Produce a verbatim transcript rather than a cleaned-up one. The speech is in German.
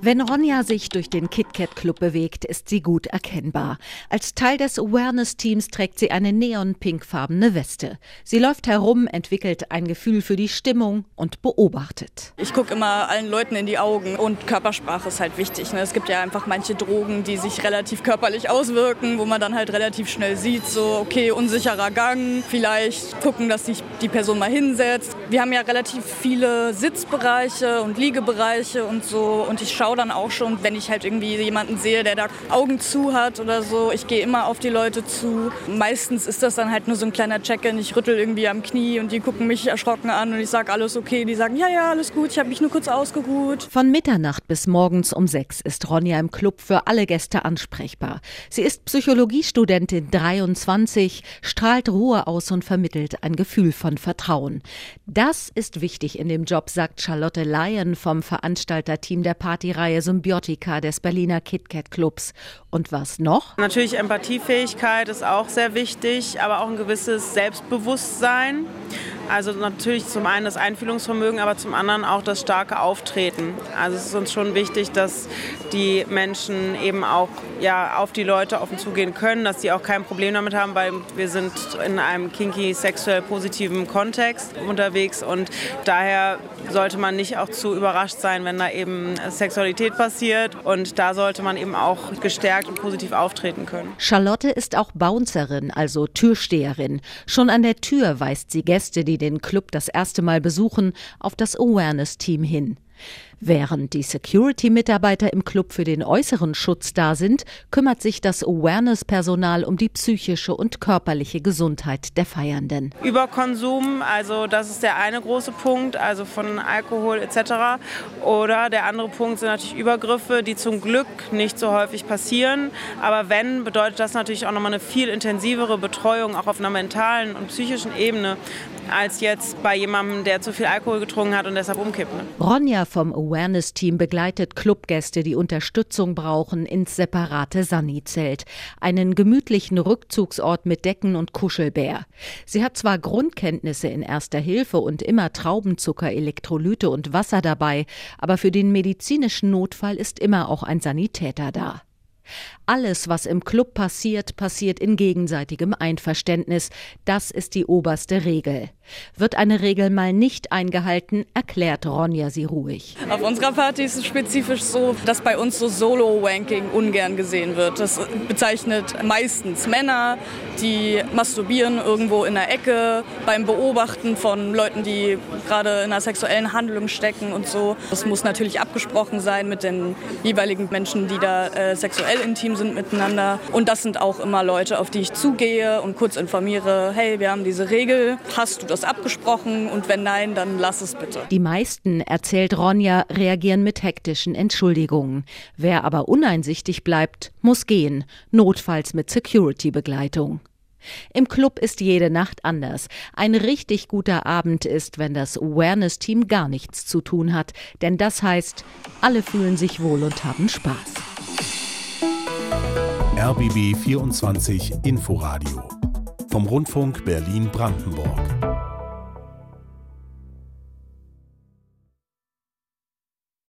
Wenn Ronja sich durch den KitKat Club bewegt, ist sie gut erkennbar. Als Teil des Awareness-Teams trägt sie eine neon-pinkfarbene Weste. Sie läuft herum, entwickelt ein Gefühl für die Stimmung und beobachtet. Ich gucke immer allen Leuten in die Augen und Körpersprache ist halt wichtig. Ne? Es gibt ja einfach manche Drogen, die sich relativ körperlich auswirken, wo man dann halt relativ schnell sieht, so okay, unsicherer Gang, vielleicht gucken, dass sich die Person mal hinsetzt. Wir haben ja relativ viele Sitzbereiche und Liegebereiche und so und ich schaue dann auch schon, wenn ich halt irgendwie jemanden sehe, der da Augen zu hat oder so. Ich gehe immer auf die Leute zu. Meistens ist das dann halt nur so ein kleiner Check-in. Ich rüttel irgendwie am Knie und die gucken mich erschrocken an und ich sage alles okay. Die sagen, ja, ja, alles gut, ich habe mich nur kurz ausgeruht. Von Mitternacht bis morgens um sechs ist Ronja im Club für alle Gäste ansprechbar. Sie ist Psychologiestudentin dreiundzwanzig, strahlt Ruhe aus und vermittelt ein Gefühl von Vertrauen. Das ist wichtig in dem Job, sagt Charlotte Lyon vom Veranstalterteam der Partyreihe Symbiotika des Berliner KitKat Clubs. Und was noch? Natürlich Empathiefähigkeit ist auch sehr wichtig, aber auch ein gewisses Selbstbewusstsein. Also natürlich zum einen das Einfühlungsvermögen, aber zum anderen auch das starke Auftreten. Also es ist uns schon wichtig, dass die Menschen eben auch ja, auf die Leute offen zugehen können, dass sie auch kein Problem damit haben, weil wir sind in einem kinky, sexuell positiven Kontext unterwegs und daher sollte man nicht auch zu überrascht sein, wenn da eben Sexualität passiert und da sollte man eben auch gestärkt und positiv auftreten können. Charlotte ist auch Bouncerin, also Türsteherin. Schon an der Tür weist sie Gäste, die den Club das erste Mal besuchen, auf das Awareness-Team hin. Während die Security-Mitarbeiter im Club für den äußeren Schutz da sind, kümmert sich das Awareness-Personal um die psychische und körperliche Gesundheit der Feiernden. Überkonsum, also das ist der eine große Punkt, also von Alkohol et cetera. Oder der andere Punkt sind natürlich Übergriffe, die zum Glück nicht so häufig passieren. Aber wenn, bedeutet das natürlich auch nochmal eine viel intensivere Betreuung, auch auf einer mentalen und psychischen Ebene, als jetzt bei jemandem, der zu viel Alkohol getrunken hat und deshalb umkippt. Ne? Ronja vom Awareness-Team begleitet Clubgäste, die Unterstützung brauchen, ins separate Sani-Zelt. Einen gemütlichen Rückzugsort mit Decken und Kuschelbär. Sie hat zwar Grundkenntnisse in Erster Hilfe und immer Traubenzucker, Elektrolyte und Wasser dabei, aber für den medizinischen Notfall ist immer auch ein Sanitäter da. Alles, was im Club passiert, passiert in gegenseitigem Einverständnis. Das ist die oberste Regel. Wird eine Regel mal nicht eingehalten, erklärt Ronja sie ruhig. Auf unserer Party ist es spezifisch so, dass bei uns so Solo-Wanking ungern gesehen wird. Das bezeichnet meistens Männer, die masturbieren irgendwo in der Ecke, beim Beobachten von Leuten, die gerade in einer sexuellen Handlung stecken und so. Das muss natürlich abgesprochen sein mit den jeweiligen Menschen, die da äh, sexuell intim sind miteinander. Und das sind auch immer Leute, auf die ich zugehe und kurz informiere, hey, wir haben diese Regel, hast du das abgesprochen? Und wenn nein, dann lass es bitte. Die meisten, erzählt Ronja, reagieren mit hektischen Entschuldigungen. Wer aber uneinsichtig bleibt, muss gehen, notfalls mit Security-Begleitung. Im Club ist jede Nacht anders. Ein richtig guter Abend ist, wenn das Awareness-Team gar nichts zu tun hat. Denn das heißt, alle fühlen sich wohl und haben Spaß. R B B vierundzwanzig Inforadio vom Rundfunk Berlin-Brandenburg.